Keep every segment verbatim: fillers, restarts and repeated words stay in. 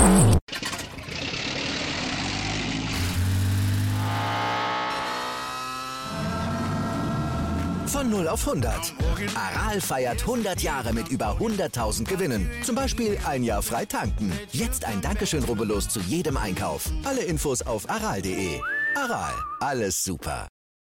Von null auf hundert. Aral feiert hundert Jahre mit über hunderttausend Gewinnen. Zum Beispiel ein Jahr frei tanken. Jetzt ein Dankeschön, rubbellos zu jedem Einkauf. Alle Infos auf aral punkt de. Aral, alles super.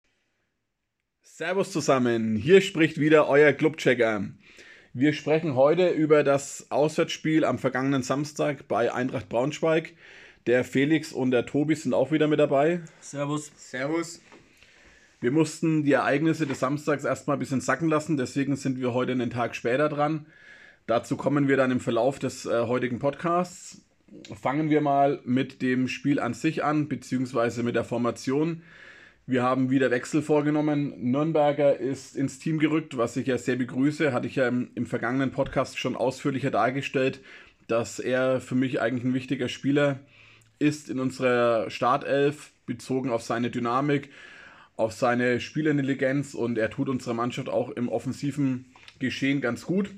Servus zusammen, hier spricht wieder euer Clubchecker. Wir sprechen heute über das Auswärtsspiel am vergangenen Samstag bei Eintracht Braunschweig. Der Felix und der Tobi sind auch wieder mit dabei. Servus. Servus. Wir mussten die Ereignisse des Samstags erstmal ein bisschen sacken lassen, deswegen sind wir heute einen Tag später dran. Dazu kommen wir dann im Verlauf des äh, heutigen Podcasts. Fangen wir mal mit dem Spiel an sich an, beziehungsweise mit der Formation. Wir haben wieder Wechsel vorgenommen. Nürnberger ist ins Team gerückt, was ich ja sehr begrüße. Hatte ich ja im, im vergangenen Podcast schon ausführlicher dargestellt, dass er für mich eigentlich ein wichtiger Spieler ist in unserer Startelf, bezogen auf seine Dynamik, auf seine Spielintelligenz, und er tut unserer Mannschaft auch im offensiven Geschehen ganz gut.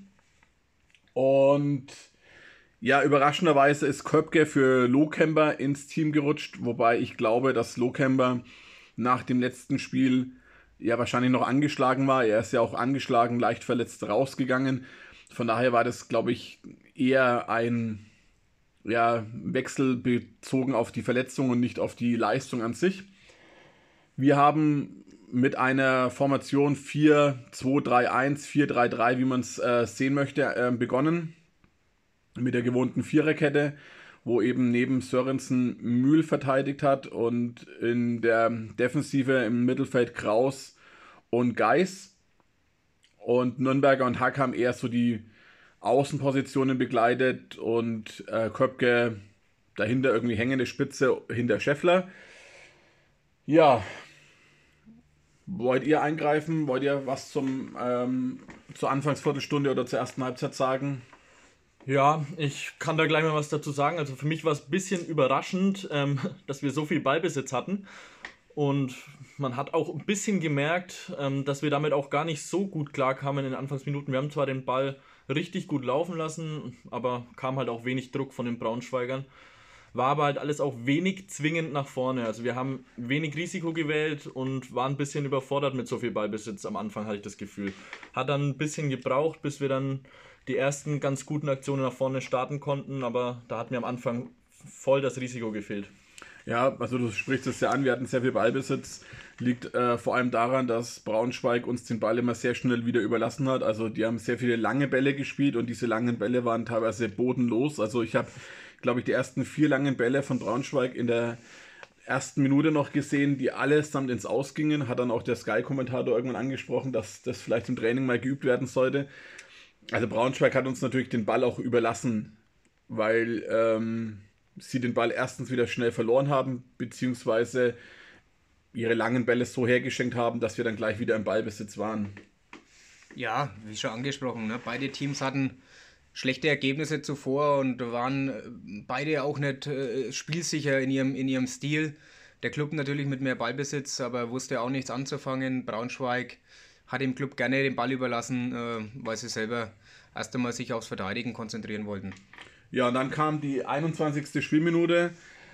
Und ja, überraschenderweise ist Köpke für Lohkemper ins Team gerutscht, wobei ich glaube, dass Lohkemper nach dem letzten Spiel ja wahrscheinlich noch angeschlagen war. Er ist ja auch angeschlagen, leicht verletzt rausgegangen. Von daher war das, glaube ich, eher ein ja, Wechsel bezogen auf die Verletzung und nicht auf die Leistung an sich. Wir haben mit einer Formation vier zwei drei eins, vier drei drei, wie man es äh, sehen möchte, äh, begonnen. Mit der gewohnten Viererkette, wo eben neben Sörensen Mühl verteidigt hat und in der Defensive im Mittelfeld Kraus und Geis. Und Nürnberger und Hack haben eher so die Außenpositionen begleitet und äh, Köpke dahinter irgendwie hängende Spitze hinter Scheffler. Ja, wollt ihr eingreifen? Wollt ihr was zum ähm, zur Anfangsviertelstunde oder zur ersten Halbzeit sagen? Ja, ich kann da gleich mal was dazu sagen. Also für mich war es ein bisschen überraschend, ähm, dass wir so viel Ballbesitz hatten. Und man hat auch ein bisschen gemerkt, ähm, dass wir damit auch gar nicht so gut klarkamen in den Anfangsminuten. Wir haben zwar den Ball richtig gut laufen lassen, aber kam halt auch wenig Druck von den Braunschweigern. War aber halt alles auch wenig zwingend nach vorne. Also wir haben wenig Risiko gewählt und waren ein bisschen überfordert mit so viel Ballbesitz am Anfang, hatte ich das Gefühl. Hat dann ein bisschen gebraucht, bis wir dann die ersten ganz guten Aktionen nach vorne starten konnten, aber da hat mir am Anfang voll das Risiko gefehlt. Ja, also du sprichst es ja an, wir hatten sehr viel Ballbesitz. Liegt äh, vor allem daran, dass Braunschweig uns den Ball immer sehr schnell wieder überlassen hat. Also die haben sehr viele lange Bälle gespielt und diese langen Bälle waren teilweise bodenlos. Also ich habe, glaube ich, die ersten vier langen Bälle von Braunschweig in der ersten Minute noch gesehen, die allesamt ins Aus gingen. Hat dann auch der Sky-Kommentator irgendwann angesprochen, dass das vielleicht im Training mal geübt werden sollte. Also Braunschweig hat uns natürlich den Ball auch überlassen, weil ähm, sie den Ball erstens wieder schnell verloren haben, beziehungsweise ihre langen Bälle so hergeschenkt haben, dass wir dann gleich wieder im Ballbesitz waren. Ja, wie schon angesprochen, ne? Beide Teams hatten schlechte Ergebnisse zuvor und waren beide auch nicht äh, spielsicher in ihrem, in ihrem Stil. Der Club natürlich mit mehr Ballbesitz, aber wusste auch nichts anzufangen. Braunschweig hat dem Club gerne den Ball überlassen, äh, weil sie selber erst einmal sich aufs Verteidigen konzentrieren wollten. Ja, und dann kam die einundzwanzigste Spielminute.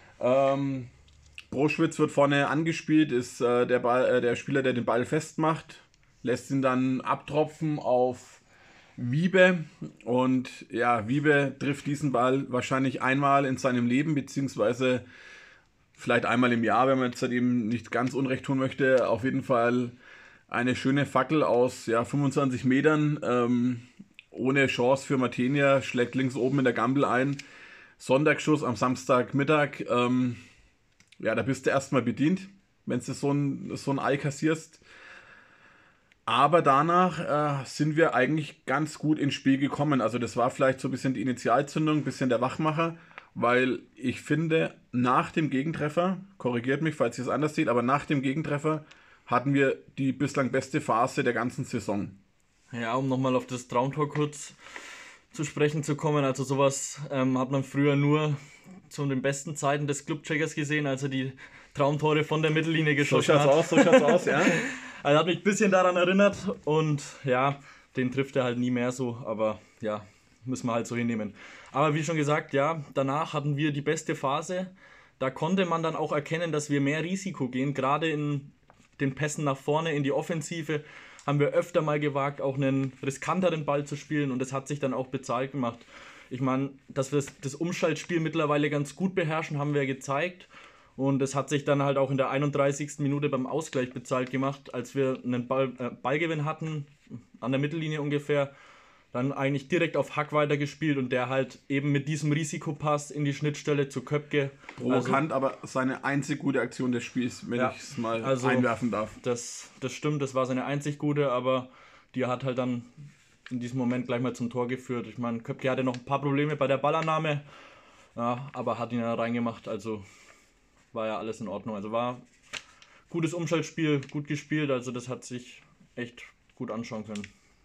Ähm, Broschwitz wird vorne angespielt, ist äh, der, Ball, äh, der Spieler, der den Ball festmacht, lässt ihn dann abtropfen auf Wiebe. Und ja, Wiebe trifft diesen Ball wahrscheinlich einmal in seinem Leben, beziehungsweise vielleicht einmal im Jahr, wenn man jetzt eben nicht ganz Unrecht tun möchte. Auf jeden Fall eine schöne Fackel aus ja, fünfundzwanzig Metern, ähm, ohne Chance für Matenia, schlägt links oben in der Gampel ein. Sonntagsschuss am Samstagmittag. Ähm, ja, da bist du erstmal bedient, wenn du so ein, so ein Ei kassierst. Aber danach äh, sind wir eigentlich ganz gut ins Spiel gekommen. Also das war vielleicht so ein bisschen die Initialzündung, ein bisschen der Wachmacher, weil ich finde, nach dem Gegentreffer, korrigiert mich, falls ihr es anders seht, aber nach dem Gegentreffer hatten wir die bislang beste Phase der ganzen Saison. Ja, um nochmal auf das Traumtor kurz zu sprechen zu kommen. Also sowas ähm, hat man früher nur zu den besten Zeiten des Clubcheckers gesehen, als er die Traumtore von der Mittellinie geschossen so hat. So schaut's aus, so schaut's aus, ja. Also hat mich ein bisschen daran erinnert und ja, den trifft er halt nie mehr so, aber ja, müssen wir halt so hinnehmen. Aber wie schon gesagt, ja, danach hatten wir die beste Phase. Da konnte man dann auch erkennen, dass wir mehr Risiko gehen. Gerade in den Pässen nach vorne, in die Offensive, haben wir öfter mal gewagt, auch einen riskanteren Ball zu spielen. Und das hat sich dann auch bezahlt gemacht. Ich meine, dass wir das Umschaltspiel mittlerweile ganz gut beherrschen, haben wir gezeigt. Und es hat sich dann halt auch in der einunddreißigsten Minute beim Ausgleich bezahlt gemacht, als wir einen Ball, äh, Ballgewinn hatten, an der Mittellinie ungefähr. Dann eigentlich direkt auf Hack weitergespielt und der halt eben mit diesem Risikopass in die Schnittstelle zu Köpke. Provokant, also, aber seine einzig gute Aktion des Spiels, wenn ja, ich es mal also einwerfen darf. Das, das stimmt, das war seine einzig gute, aber die hat halt dann in diesem Moment gleich mal zum Tor geführt. Ich meine, Köpke hatte noch ein paar Probleme bei der Ballannahme, ja, aber hat ihn ja reingemacht, also war ja alles in Ordnung. Also war gutes Umschaltspiel, gut gespielt, also das hat sich echt gut anschauen können.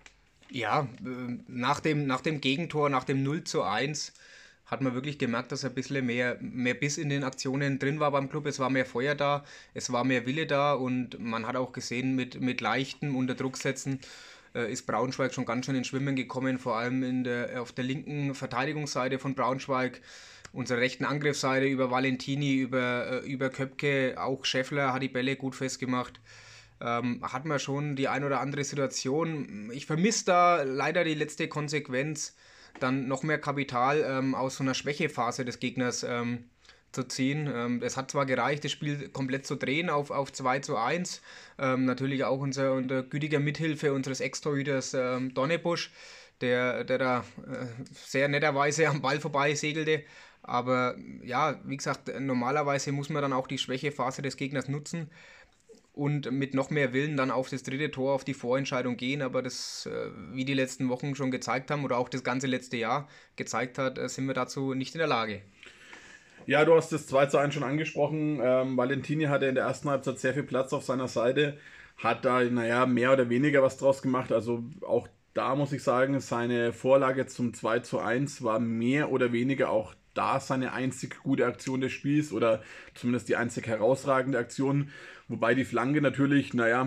Ja, nach dem, nach dem Gegentor, nach dem null zu eins hat man wirklich gemerkt, dass ein bisschen mehr, mehr Biss in den Aktionen drin war beim Club. Es war mehr Feuer da, es war mehr Wille da und man hat auch gesehen, mit, mit leichten Unterdrucksätzen äh, ist Braunschweig schon ganz schön ins Schwimmen gekommen, vor allem in der, auf der linken Verteidigungsseite von Braunschweig, unserer rechten Angriffsseite über Valentini, über, äh, über Köpke, auch Scheffler hat die Bälle gut festgemacht. Ähm, hat man schon die ein oder andere Situation. Ich vermisse da leider die letzte Konsequenz, dann noch mehr Kapital ähm, aus so einer Schwächephase des Gegners ähm, zu ziehen. Ähm, es hat zwar gereicht, das Spiel komplett zu drehen auf, auf zwei zu eins. Ähm, natürlich auch unser, unter gütiger Mithilfe unseres Ex-Torhüters ähm, Donnebusch, der, der da äh, sehr netterweise am Ball vorbei segelte. Aber ja, wie gesagt, normalerweise muss man dann auch die Schwächephase des Gegners nutzen und mit noch mehr Willen dann auf das dritte Tor, auf die Vorentscheidung gehen, aber das, wie die letzten Wochen schon gezeigt haben oder auch das ganze letzte Jahr gezeigt hat, sind wir dazu nicht in der Lage. Ja, du hast das zwei zu eins schon angesprochen. Ähm, Valentini hatte in der ersten Halbzeit sehr viel Platz auf seiner Seite, hat da, naja, mehr oder weniger was draus gemacht, also auch da muss ich sagen, seine Vorlage zum zwei zu eins war mehr oder weniger auch da seine einzig gute Aktion des Spiels oder zumindest die einzig herausragende Aktion. Wobei die Flanke natürlich, naja,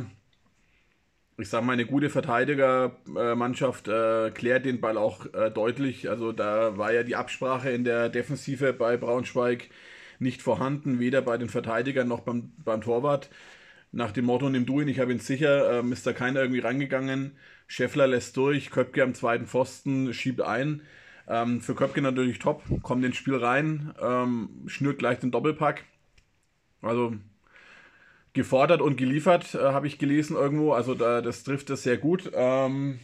ich sag mal, eine gute Verteidigermannschaft äh, klärt den Ball auch äh, deutlich. Also da war ja die Absprache in der Defensive bei Braunschweig nicht vorhanden, weder bei den Verteidigern noch beim, beim Torwart. Nach dem Motto, nimm du ihn, ich habe ihn sicher, ähm, ist da keiner irgendwie rangegangen. Scheffler lässt durch, Köpke am zweiten Pfosten schiebt ein. Ähm, für Köpke natürlich top, kommt ins Spiel rein, ähm, schnürt gleich den Doppelpack. Also gefordert und geliefert, äh, habe ich gelesen irgendwo, also da, das trifft es sehr gut. Ähm,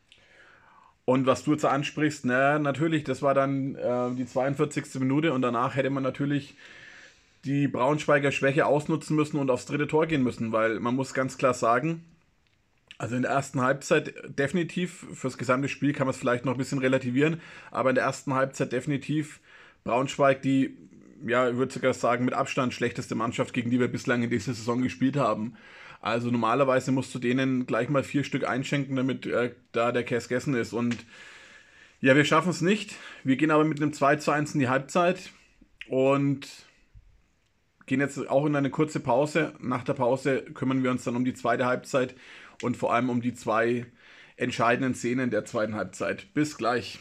und was du jetzt ansprichst, na, natürlich, das war dann äh, die zweiundvierzigste Minute und danach hätte man natürlich die Braunschweiger Schwäche ausnutzen müssen und aufs dritte Tor gehen müssen, weil man muss ganz klar sagen, also in der ersten Halbzeit definitiv, fürs gesamte Spiel kann man es vielleicht noch ein bisschen relativieren, aber in der ersten Halbzeit definitiv Braunschweig, die, ja, ich würde sogar sagen, mit Abstand schlechteste Mannschaft, gegen die wir bislang in dieser Saison gespielt haben. Also normalerweise musst du denen gleich mal vier Stück einschenken, damit äh, da der Käse gegessen ist. Und ja, wir schaffen es nicht. Wir gehen aber mit einem zwei zu eins in die Halbzeit und gehen jetzt auch in eine kurze Pause. Nach der Pause kümmern wir uns dann um die zweite Halbzeit und vor allem um die zwei entscheidenden Szenen der zweiten Halbzeit. Bis gleich.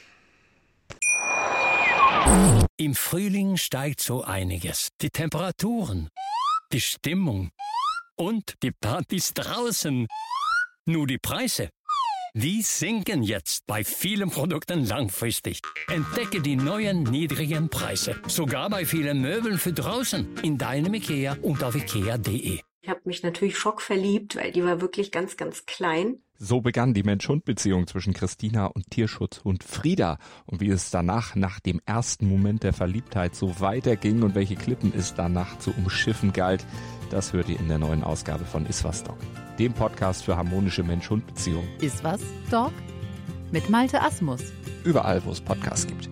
Im Frühling steigt so einiges. Die Temperaturen, die Stimmung und die Partys draußen. Nur die Preise, die sinken jetzt bei vielen Produkten langfristig. Entdecke die neuen niedrigen Preise. Sogar bei vielen Möbeln für draußen. In deinem IKEA und auf ikea punkt de. Ich habe mich natürlich schockverliebt, weil die war wirklich ganz, ganz klein. So begann die Mensch-Hund-Beziehung zwischen Christina und Tierschutzhund Frieda. Und wie es danach, nach dem ersten Moment der Verliebtheit, so weiterging und welche Klippen es danach zu umschiffen galt, das hört ihr in der neuen Ausgabe von Iswas Dog, dem Podcast für harmonische Mensch-Hund-Beziehungen. Iswas Dog mit Malte Asmus. Überall, wo es Podcasts gibt.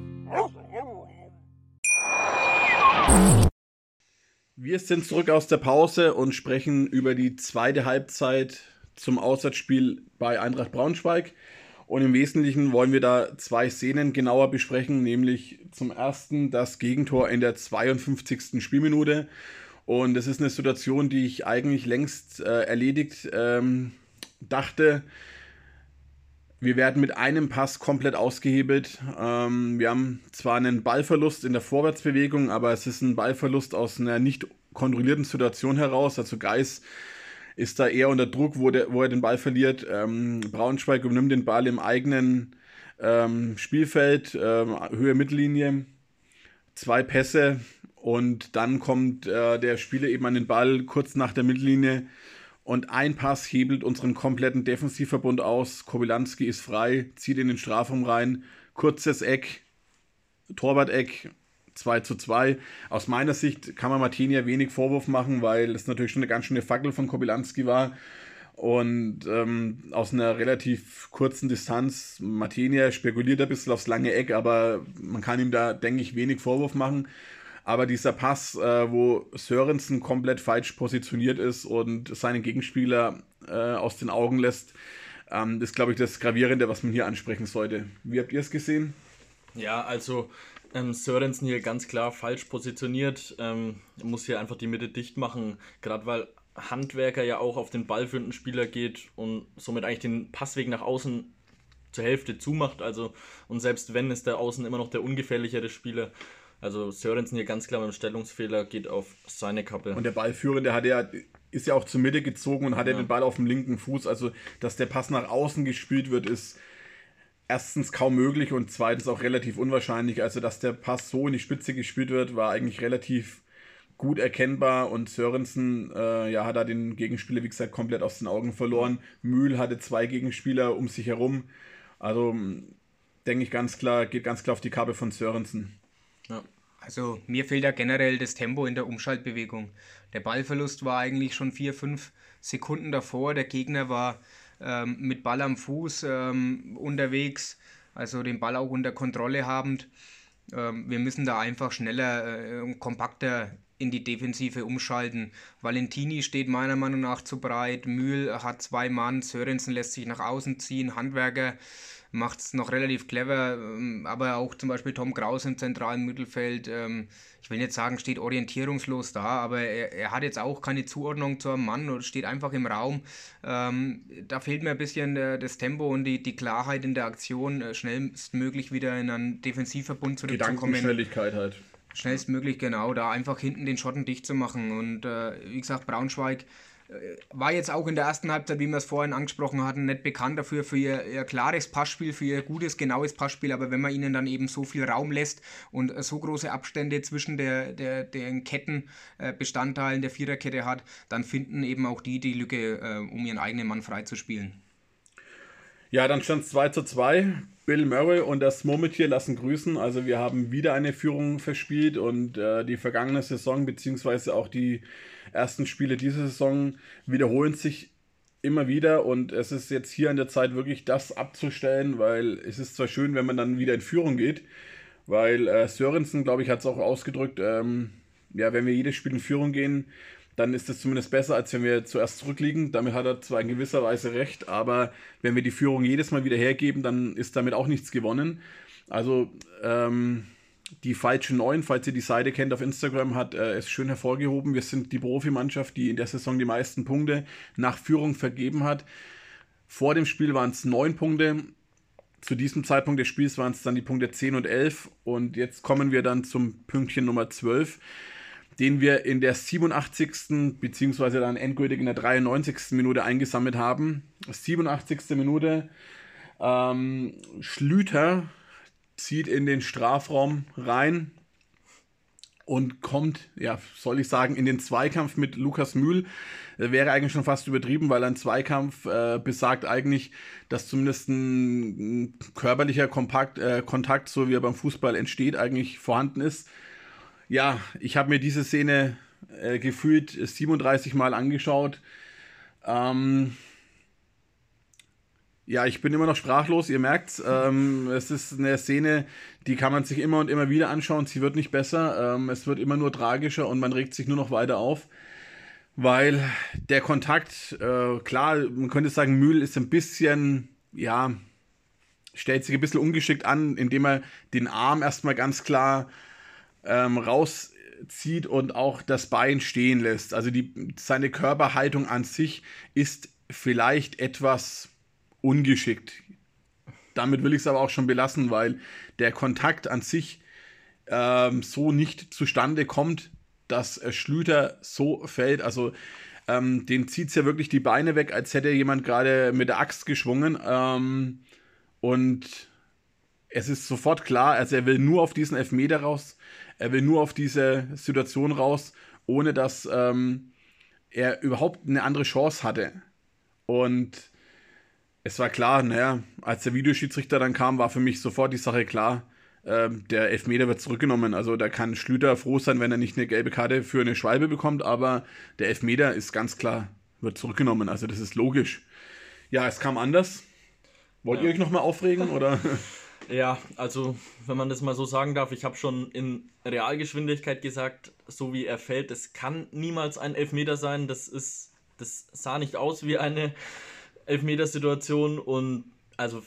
Wir sind zurück aus der Pause und sprechen über die zweite Halbzeit zum Auswärtsspiel bei Eintracht Braunschweig. Und im Wesentlichen wollen wir da zwei Szenen genauer besprechen, nämlich zum ersten das Gegentor in der zweiundfünfzigsten Spielminute. Und das ist eine Situation, die ich eigentlich längst äh, erledigt ähm, dachte. Wir werden mit einem Pass komplett ausgehebelt. Ähm, wir haben zwar einen Ballverlust in der Vorwärtsbewegung, aber es ist ein Ballverlust aus einer nicht kontrollierten Situation heraus. Also Geis ist da eher unter Druck, wo, der, wo er den Ball verliert. Ähm, Braunschweig übernimmt den Ball im eigenen ähm, Spielfeld, ähm, Höhe Mittellinie, zwei Pässe und dann kommt äh, der Spieler eben an den Ball kurz nach der Mittellinie. Und ein Pass hebelt unseren kompletten Defensivverbund aus. Kobylanski ist frei, zieht in den Strafraum rein. Kurzes Eck, Torwart-Eck, zwei zu zwei. Aus meiner Sicht kann man Martinia wenig Vorwurf machen, weil es natürlich schon eine ganz schöne Fackel von Kobylanski war. Und ähm, aus einer relativ kurzen Distanz, Martinia spekuliert ein bisschen aufs lange Eck, aber man kann ihm da, denke ich, wenig Vorwurf machen. Aber dieser Pass, äh, wo Sörensen komplett falsch positioniert ist und seinen Gegenspieler äh, aus den Augen lässt, ähm, ist, glaube ich, das Gravierende, was man hier ansprechen sollte. Wie habt ihr es gesehen? Ja, also ähm, Sörensen hier ganz klar falsch positioniert. Ähm, muss hier einfach die Mitte dicht machen, gerade weil Handwerker ja auch auf den ballführenden Spieler geht und somit eigentlich den Passweg nach außen zur Hälfte zumacht. Also, und selbst wenn, ist der Außen immer noch der ungefährlichere Spieler. Also Sörensen hier ganz klar mit dem Stellungsfehler, geht auf seine Kappe. Und der Ballführende hat ja, ist ja auch zur Mitte gezogen und hat ja Ja. den Ball auf dem linken Fuß. Also, dass der Pass nach außen gespielt wird, ist erstens kaum möglich und zweitens auch relativ unwahrscheinlich. Also, dass der Pass so in die Spitze gespielt wird, war eigentlich relativ gut erkennbar. Und Sörensen äh, ja, hat da den Gegenspieler, wie gesagt, komplett aus den Augen verloren. Mühl hatte zwei Gegenspieler um sich herum. Also, denke ich ganz klar, geht ganz klar auf die Kappe von Sörensen. Ja. Also mir fehlt ja generell das Tempo in der Umschaltbewegung. Der Ballverlust war eigentlich schon vier, fünf Sekunden davor. Der Gegner war ähm, mit Ball am Fuß ähm, unterwegs, also den Ball auch unter Kontrolle habend. Ähm, wir müssen da einfach schneller und äh, kompakter in die Defensive umschalten. Valentini steht meiner Meinung nach zu breit, Mühl hat zwei Mann, Sörensen lässt sich nach außen ziehen, Handwerker macht es noch relativ clever, aber auch zum Beispiel Tom Kraus im zentralen Mittelfeld, ich will nicht sagen, steht orientierungslos da, aber er, er hat jetzt auch keine Zuordnung zu einem Mann oder steht einfach im Raum. Da fehlt mir ein bisschen das Tempo und die, die Klarheit in der Aktion, schnellstmöglich wieder in einen Defensivverbund zurückzukommen. Gedankenschnelligkeit halt. Schnellstmöglich, genau, da einfach hinten den Schotten dicht zu machen. Und äh, wie gesagt, Braunschweig äh, war jetzt auch in der ersten Halbzeit, wie wir es vorhin angesprochen hatten, nicht bekannt dafür, für ihr, ihr klares Passspiel, für ihr gutes, genaues Passspiel. Aber wenn man ihnen dann eben so viel Raum lässt und äh, so große Abstände zwischen der, der, den Kettenbestandteilen äh, der Viererkette hat, dann finden eben auch die die Lücke, äh, um ihren eigenen Mann freizuspielen. Ja, dann stand es zwei zu zwei. Bill Murray und das Murmeltier lassen grüßen. Also wir haben wieder eine Führung verspielt und äh, die vergangene Saison beziehungsweise auch die ersten Spiele dieser Saison wiederholen sich immer wieder und es ist jetzt hier an der Zeit wirklich das abzustellen, weil es ist zwar schön, wenn man dann wieder in Führung geht, weil äh, Sörensen, glaube ich, hat es auch ausgedrückt, ähm, ja, wenn wir jedes Spiel in Führung gehen, dann ist es zumindest besser, als wenn wir zuerst zurückliegen. Damit hat er zwar in gewisser Weise recht, aber wenn wir die Führung jedes Mal wieder hergeben, dann ist damit auch nichts gewonnen. Also ähm, die falsche Neun, falls ihr die Seite kennt auf Instagram, hat äh, es schön hervorgehoben. Wir sind die Profimannschaft, die in der Saison die meisten Punkte nach Führung vergeben hat. Vor dem Spiel waren es neun Punkte. Zu diesem Zeitpunkt des Spiels waren es dann die Punkte zehn und elf. Und jetzt kommen wir dann zum Pünktchen Nummer zwölf. Den wir in der siebenundachtzigsten beziehungsweise dann endgültig in der dreiundneunzigsten Minute eingesammelt haben. siebenundachtzigste Minute. Ähm, Schlüter zieht in den Strafraum rein und kommt, ja, soll ich sagen, in den Zweikampf mit Lukas Mühl. Äh, wäre eigentlich schon fast übertrieben, weil ein Zweikampf äh, besagt eigentlich, dass zumindest ein, ein körperlicher Kompakt, äh, Kontakt, so wie er beim Fußball entsteht, eigentlich vorhanden ist. Ja, ich habe mir diese Szene äh, gefühlt siebenunddreißig Mal angeschaut. Ähm, ja, ich bin immer noch sprachlos, ihr merkt's. Ähm, es ist eine Szene, die kann man sich immer und immer wieder anschauen. Sie wird nicht besser, ähm, es wird immer nur tragischer und man regt sich nur noch weiter auf. Weil der Kontakt, äh, klar, man könnte sagen, Mühl ist ein bisschen, ja, stellt sich ein bisschen ungeschickt an, indem er den Arm erstmal ganz klar Ähm, rauszieht und auch das Bein stehen lässt. Also die, seine Körperhaltung an sich ist vielleicht etwas ungeschickt. damit will ich es aber auch schon belassen, weil der Kontakt an sich ähm, so nicht zustande kommt, dass äh, Schlüter so fällt. Also ähm, den zieht es ja wirklich die Beine weg, als hätte jemand gerade mit der Axt geschwungen. Ähm, und es ist sofort klar, also er will nur auf diesen Elfmeter raus, er will nur auf diese Situation raus, ohne dass ähm, er überhaupt eine andere Chance hatte. Und es war klar, naja, als der Videoschiedsrichter dann kam, war für mich sofort die Sache klar, ähm, der Elfmeter wird zurückgenommen. Also da kann Schlüter froh sein, wenn er nicht eine gelbe Karte für eine Schwalbe bekommt, aber der Elfmeter ist ganz klar, wird zurückgenommen. Also das ist logisch. Ja, es kam anders. Wollt ja. ihr euch nochmal aufregen, oder? Ja, also wenn man das mal so sagen darf, ich habe schon in Realgeschwindigkeit gesagt, so wie er fällt, das kann niemals ein Elfmeter sein. Das ist, das sah nicht aus wie eine Elfmetersituation und also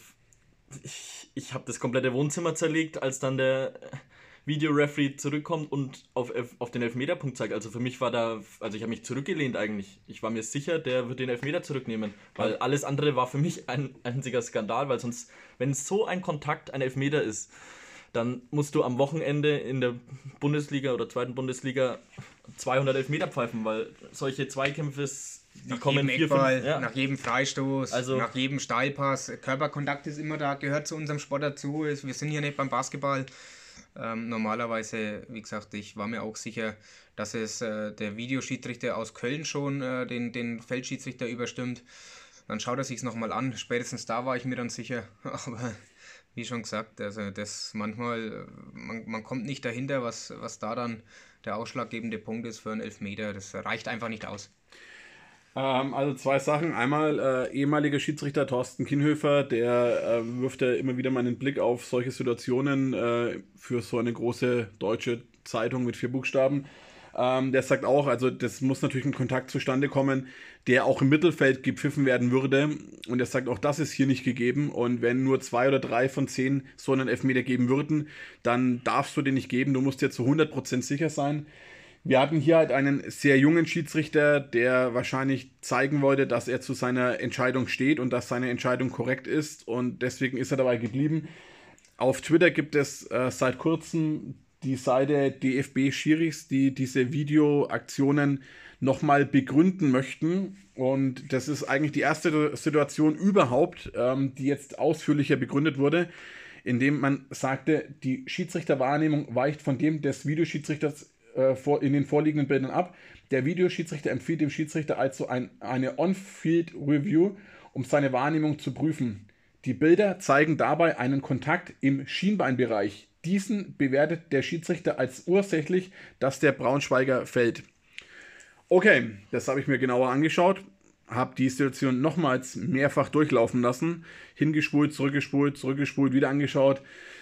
ich, ich habe das komplette Wohnzimmer zerlegt, als dann der Videoreferee zurückkommt und auf, auf den Elfmeterpunkt zeigt. Also für mich war da, also ich habe mich zurückgelehnt eigentlich. Ich war mir sicher, der wird den Elfmeter zurücknehmen, weil alles andere war für mich ein einziger Skandal, weil sonst, wenn so ein Kontakt ein Elfmeter ist, dann musst du am Wochenende in der Bundesliga oder zweiten Bundesliga zweihundert Elfmeter pfeifen, weil solche Zweikämpfe, die nach kommen jedem vier, Eckball, fünf, ja. nach jedem Freistoß, also, nach jedem Steilpass. Körperkontakt ist immer da, gehört zu unserem Sport dazu. Wir sind hier nicht beim Basketball. Ähm, normalerweise, wie gesagt, ich war mir auch sicher, dass es äh, der Videoschiedsrichter aus Köln schon äh, den, den Feldschiedsrichter überstimmt. Dann schaut er sich es nochmal an. Spätestens da war ich mir dann sicher. Aber wie schon gesagt, also das manchmal, man, man kommt nicht dahinter, was, was da dann der ausschlaggebende Punkt ist für einen Elfmeter. Das reicht einfach nicht aus. Ähm, also zwei Sachen. Einmal äh, ehemaliger Schiedsrichter Thorsten Kienhöfer, der äh, wirft ja immer wieder mal einen Blick auf solche Situationen äh, für so eine große deutsche Zeitung mit vier Buchstaben. Ähm, der sagt auch, also das muss natürlich ein Kontakt zustande kommen, der auch im Mittelfeld gepfiffen werden würde. Und er sagt, auch das ist hier nicht gegeben. Und wenn nur zwei oder drei von zehn so einen Elfmeter geben würden, dann darfst du den nicht geben. Du musst dir zu hundert Prozent sicher sein. Wir hatten hier halt einen sehr jungen Schiedsrichter, der wahrscheinlich zeigen wollte, dass er zu seiner Entscheidung steht und dass seine Entscheidung korrekt ist. Und deswegen ist er dabei geblieben. Auf Twitter gibt es äh, seit kurzem die Seite D F B Schiris, die diese Videoaktionen nochmal begründen möchten. Und das ist eigentlich die erste Situation überhaupt, ähm, die jetzt ausführlicher begründet wurde, indem man sagte, die Schiedsrichterwahrnehmung weicht von dem des Videoschiedsrichters äh, vor, in den vorliegenden Bildern ab. Der Videoschiedsrichter empfiehlt dem Schiedsrichter also ein, eine On-Field-Review, um seine Wahrnehmung zu prüfen. Die Bilder zeigen dabei einen Kontakt im Schienbeinbereich. Diesen bewertet der Schiedsrichter als ursächlich, dass der Braunschweiger fällt. Okay, das habe ich mir genauer angeschaut, habe die Situation nochmals mehrfach durchlaufen lassen, hingespult, zurückgespult, zurückgespult, wieder angeschaut.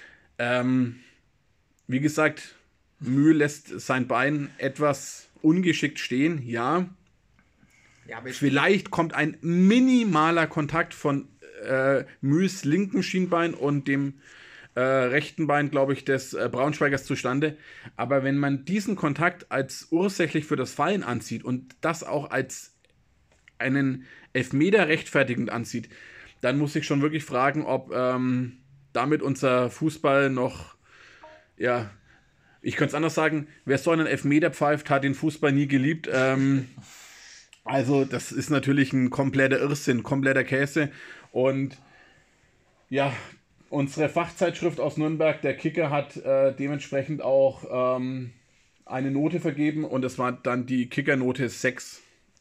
Ähm, wie gesagt, Mühl lässt sein Bein etwas ungeschickt stehen, ja. ja Vielleicht kommt ein minimaler Kontakt von äh, Mühls linken Schienbein und dem Äh, rechten Bein, glaube ich, des äh, Braunschweigers zustande. Aber wenn man diesen Kontakt als ursächlich für das Fallen ansieht und das auch als einen Elfmeter rechtfertigend ansieht, dann muss ich schon wirklich fragen, ob ähm, damit unser Fußball noch, ja, ich könnte es anders sagen, wer so einen Elfmeter pfeift, hat den Fußball nie geliebt. Ähm, also das ist natürlich ein kompletter Irrsinn, kompletter Käse. Und ja, unsere Fachzeitschrift aus Nürnberg, der Kicker, hat äh, dementsprechend auch ähm, eine Note vergeben und es war dann die Kickernote sechs.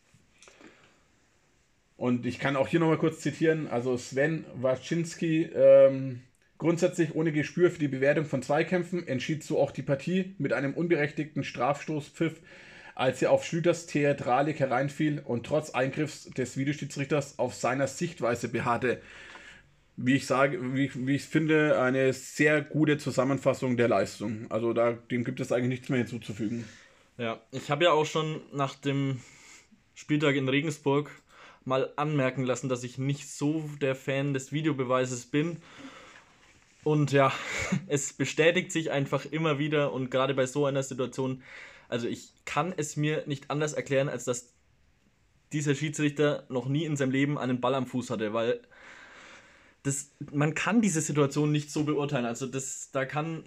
Und ich kann auch hier nochmal kurz zitieren, also Sven Waczynski, ähm, grundsätzlich ohne Gespür für die Bewertung von Zweikämpfen, entschied so auch die Partie mit einem unberechtigten Strafstoßpfiff, als er auf Schlüters Theatralik hereinfiel und trotz Eingriffs des Videoschiedsrichters auf seiner Sichtweise beharrte. Wie ich sage, wie, wie ich finde, eine sehr gute Zusammenfassung der Leistung. Also da, dem gibt es eigentlich nichts mehr hinzuzufügen. Ja, ich habe ja auch schon nach dem Spieltag in Regensburg mal anmerken lassen, dass ich nicht so der Fan des Videobeweises bin. Und ja, es bestätigt sich einfach immer wieder und gerade bei so einer Situation, also ich kann es mir nicht anders erklären, als dass dieser Schiedsrichter noch nie in seinem Leben einen Ball am Fuß hatte, weil das, man kann diese Situation nicht so beurteilen. Also das, da kann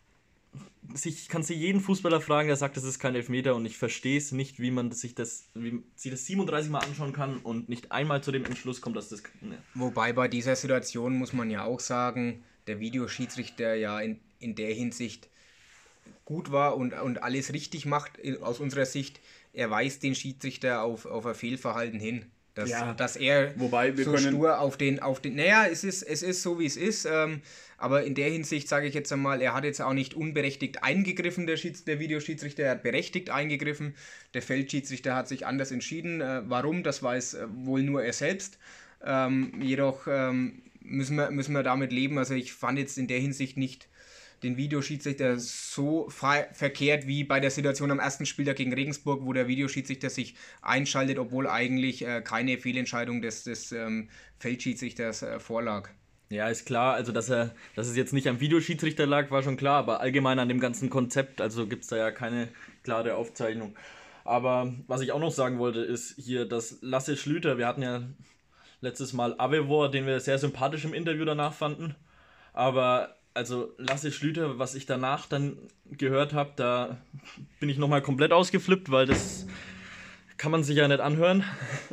sich, kannst du jeden Fußballer fragen, der sagt, das ist kein Elfmeter, und ich verstehe es nicht, wie man sich das, wie sich das siebenunddreißig Mal anschauen kann und nicht einmal zu dem Entschluss kommt, dass das... Ne. Wobei bei dieser Situation muss man ja auch sagen, der Videoschiedsrichter ja in, in der Hinsicht gut war und, und alles richtig macht, aus unserer Sicht. Er weist den Schiedsrichter auf, auf ein Fehlverhalten hin. Dass, ja, dass er wobei wir so können stur auf den, auf den, naja, es ist, es ist so, wie es ist, ähm, aber in der Hinsicht sage ich jetzt einmal, er hat jetzt auch nicht unberechtigt eingegriffen, der, Schieds-, der Videoschiedsrichter, er hat berechtigt eingegriffen, der Feldschiedsrichter hat sich anders entschieden, äh, warum, das weiß äh, wohl nur er selbst, ähm, jedoch ähm, müssen, wir, müssen wir damit leben, also ich fand jetzt in der Hinsicht nicht den Videoschiedsrichter so ver- verkehrt wie bei der Situation am ersten Spieltag gegen Regensburg, wo der Videoschiedsrichter sich einschaltet, obwohl eigentlich äh, keine Fehlentscheidung des, des ähm, Feldschiedsrichters äh, vorlag. Ja, ist klar, also dass er, dass es jetzt nicht am Videoschiedsrichter lag, war schon klar, aber allgemein an dem ganzen Konzept, also gibt es da ja keine klare Aufzeichnung. Aber was ich auch noch sagen wollte, ist hier, dass Lasse Schlüter, wir hatten ja letztes Mal Avevor, den wir sehr sympathisch im Interview danach fanden, aber also Lasse Schlüter, was ich danach dann gehört habe, da bin ich nochmal komplett ausgeflippt, weil das kann man sich ja nicht anhören.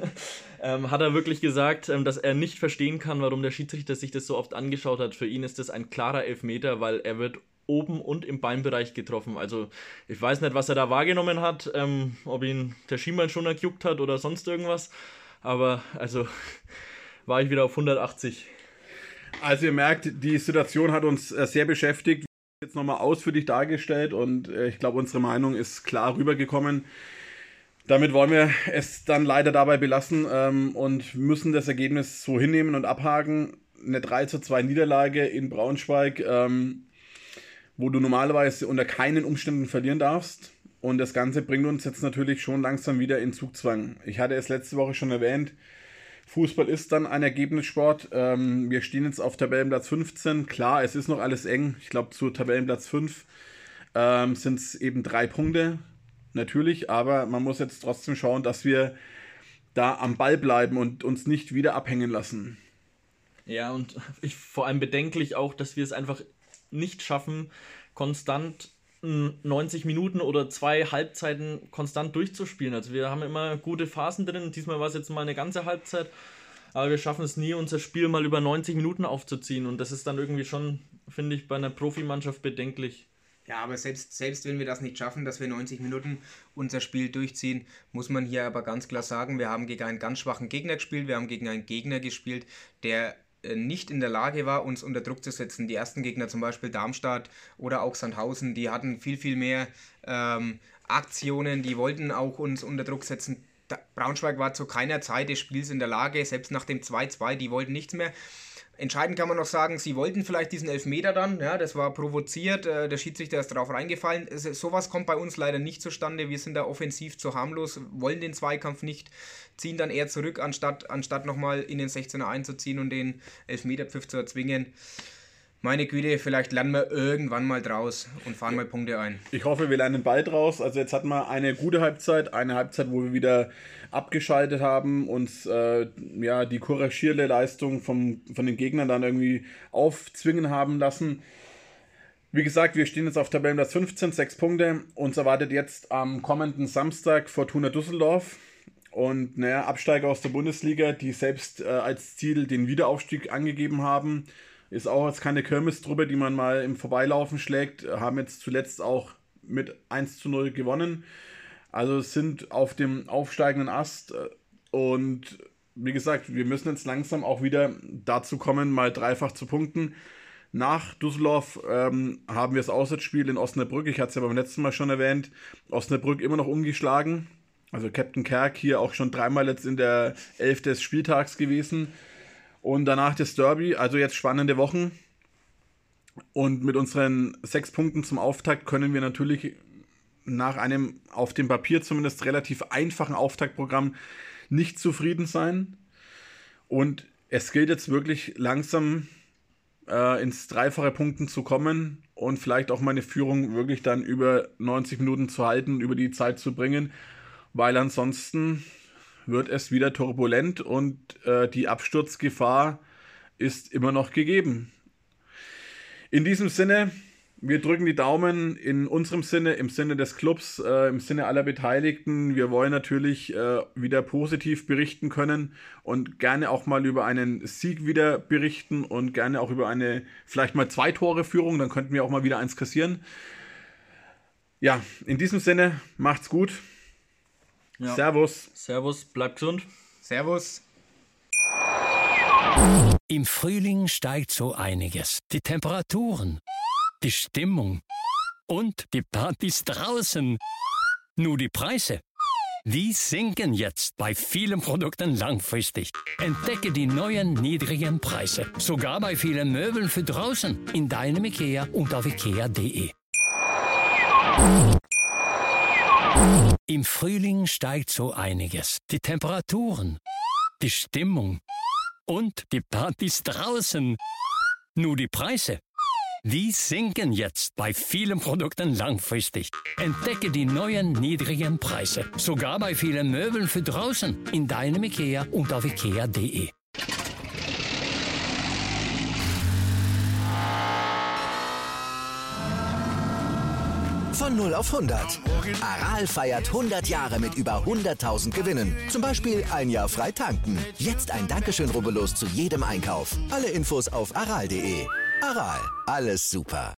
ähm, hat er wirklich gesagt, ähm, dass er nicht verstehen kann, warum der Schiedsrichter sich das so oft angeschaut hat. Für ihn ist das ein klarer Elfmeter, weil er wird oben und im Beinbereich getroffen. Also ich weiß nicht, was er da wahrgenommen hat, ähm, ob ihn der Schienbein schon gejuckt hat oder sonst irgendwas, aber also war ich wieder auf hundertachtzig. Also ihr merkt, die Situation hat uns äh, sehr beschäftigt, jetzt nochmal ausführlich dargestellt und äh, ich glaube, unsere Meinung ist klar rübergekommen. Damit wollen wir es dann leider dabei belassen ähm, und müssen das Ergebnis so hinnehmen und abhaken. Eine drei zu zwei Niederlage in Braunschweig, ähm, wo du normalerweise unter keinen Umständen verlieren darfst. Und das Ganze bringt uns jetzt natürlich schon langsam wieder in Zugzwang. Ich hatte es letzte Woche schon erwähnt, Fußball ist dann ein Ergebnissport. Ähm, wir stehen jetzt auf Tabellenplatz fünfzehn. Klar, es ist noch alles eng. Ich glaube, zu Tabellenplatz fünf ähm, sind es eben drei Punkte. Natürlich, aber man muss jetzt trotzdem schauen, dass wir da am Ball bleiben und uns nicht wieder abhängen lassen. Ja, und ich, vor allem bedenklich auch, dass wir es einfach nicht schaffen, konstant neunzig Minuten oder zwei Halbzeiten konstant durchzuspielen. Also wir haben immer gute Phasen drin. Diesmal war es jetzt mal eine ganze Halbzeit, aber wir schaffen es nie, unser Spiel mal über neunzig Minuten aufzuziehen. Und das ist dann irgendwie schon, finde ich, bei einer Profimannschaft bedenklich. Ja, aber selbst, selbst wenn wir das nicht schaffen, dass wir neunzig Minuten unser Spiel durchziehen, muss man hier aber ganz klar sagen, wir haben gegen einen ganz schwachen Gegner gespielt, wir haben gegen einen Gegner gespielt, der nicht in der Lage war, uns unter Druck zu setzen. Die ersten Gegner, zum Beispiel Darmstadt oder auch Sandhausen, die hatten viel, viel mehr ähm, Aktionen, die wollten auch uns unter Druck setzen. Da, Braunschweig war zu keiner Zeit des Spiels in der Lage, selbst nach dem zwei zwei, die wollten nichts mehr. Entscheidend kann man noch sagen, sie wollten vielleicht diesen Elfmeter dann, ja, das war provoziert, äh, der Schiedsrichter ist darauf reingefallen. Also, sowas kommt bei uns leider nicht zustande, wir sind da offensiv zu harmlos, wollen den Zweikampf nicht, ziehen dann eher zurück, anstatt, anstatt nochmal in den sechzehner einzuziehen und den Elfmeterpfiff zu erzwingen. Meine Güte, vielleicht lernen wir irgendwann mal draus und fahren mal Punkte ein. Ich hoffe, wir lernen bald raus. Also jetzt hatten wir eine gute Halbzeit, eine Halbzeit, wo wir wieder abgeschaltet haben, uns äh, ja, die couragierende Leistung vom, von den Gegnern dann irgendwie aufzwingen haben lassen. Wie gesagt, wir stehen jetzt auf Tabellenplatz fünfzehn, sechs Punkte. Uns erwartet jetzt am kommenden Samstag Fortuna Düsseldorf. Und naja, Absteiger aus der Bundesliga, die selbst äh, als Ziel den Wiederaufstieg angegeben haben. Ist auch jetzt keine Kirmestruppe, die man mal im Vorbeilaufen schlägt. Haben jetzt zuletzt auch mit eins zu null gewonnen. Also sind auf dem aufsteigenden Ast. Und wie gesagt, wir müssen jetzt langsam auch wieder dazu kommen, mal dreifach zu punkten. Nach Düsseldorf ähm, haben wir das Auswärtsspiel in Osnabrück. Ich hatte es ja beim letzten Mal schon erwähnt. Osnabrück immer noch ungeschlagen. Also Captain Kerk hier auch schon dreimal jetzt in der Elf des Spieltags gewesen. Und danach das Derby, also jetzt spannende Wochen. Und mit unseren sechs Punkten zum Auftakt können wir natürlich nach einem auf dem Papier zumindest relativ einfachen Auftaktprogramm nicht zufrieden sein. Und es gilt jetzt wirklich langsam äh, ins dreifache Punkten zu kommen und vielleicht auch meine Führung wirklich dann über neunzig Minuten zu halten, über die Zeit zu bringen, weil ansonsten wird es wieder turbulent und äh, die Absturzgefahr ist immer noch gegeben. In diesem Sinne, wir drücken die Daumen in unserem Sinne, im Sinne des Clubs, äh, im Sinne aller Beteiligten. Wir wollen natürlich äh, wieder positiv berichten können und gerne auch mal über einen Sieg wieder berichten und gerne auch über eine vielleicht mal zwei Tore Führung, dann könnten wir auch mal wieder eins kassieren. Ja, in diesem Sinne, macht's gut. Ja. Servus. Servus, bleibt gesund. Servus. Im Frühling steigt so einiges. Die Temperaturen, die Stimmung und die Partys draußen. Nur die Preise, die sinken jetzt bei vielen Produkten langfristig. Entdecke die neuen niedrigen Preise. Sogar bei vielen Möbeln für draußen. In deinem Ikea und auf ikea punkt de. Im Frühling steigt so einiges. Die Temperaturen, die Stimmung und die Partys draußen. Nur die Preise, die sinken jetzt bei vielen Produkten langfristig. Entdecke die neuen niedrigen Preise. Sogar bei vielen Möbeln für draußen. In deinem Ikea und auf ikea punkt de. Von null auf hundert. Aral feiert hundert Jahre mit über hunderttausend Gewinnen. Zum Beispiel ein Jahr frei tanken. Jetzt ein Dankeschön, rubbellos zu jedem Einkauf. Alle Infos auf aral punkt de. Aral, alles super.